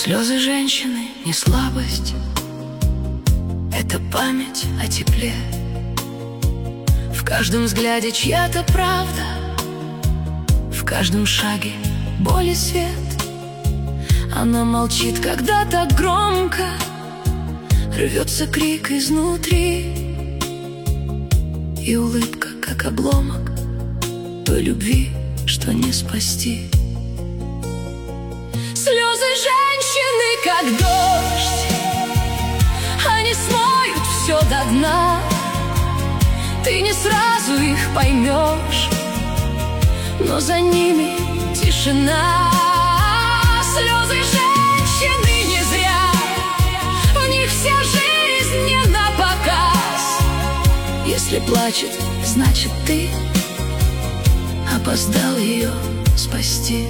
Слезы женщины не слабость, это память о тепле. В каждом взгляде чья-то правда, в каждом шаге боль и свет. Она молчит, когда так громко рвется крик изнутри, и улыбка, как обломок той любви, что не спасти. Слезы женщины, как дождь, они смоют все до дна. Ты не сразу их поймешь, но за ними тишина. Слезы женщины не зря, в них вся жизнь не напоказ. Если плачет, значит ты опоздал ее спасти.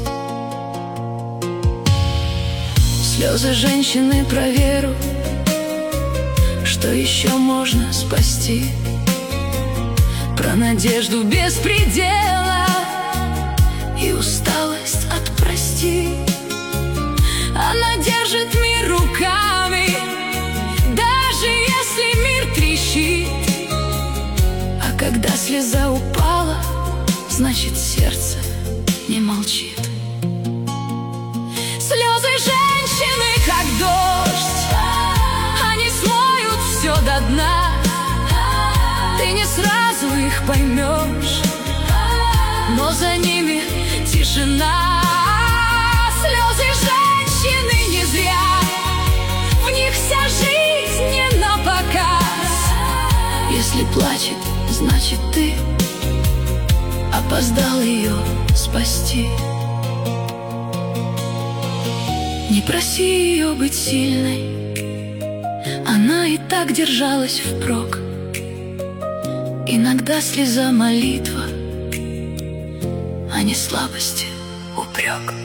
Слезы женщины про веру, что еще можно спасти, про надежду без предела и усталость от прости. Она держит мир руками, даже если мир трещит. А когда слеза упала, значит сердце не молчит. Слезы женщины, как дождь, они смоют все до дна. Ты не сразу их поймешь, но за ними тишина. Слезы женщины не зря, в них вся жизнь не напоказ. Если плачет, значит ты опоздал ее спасти. Не проси ее быть сильной, она и так держалась впрок. Иногда слеза молитва, а не слабости упрек.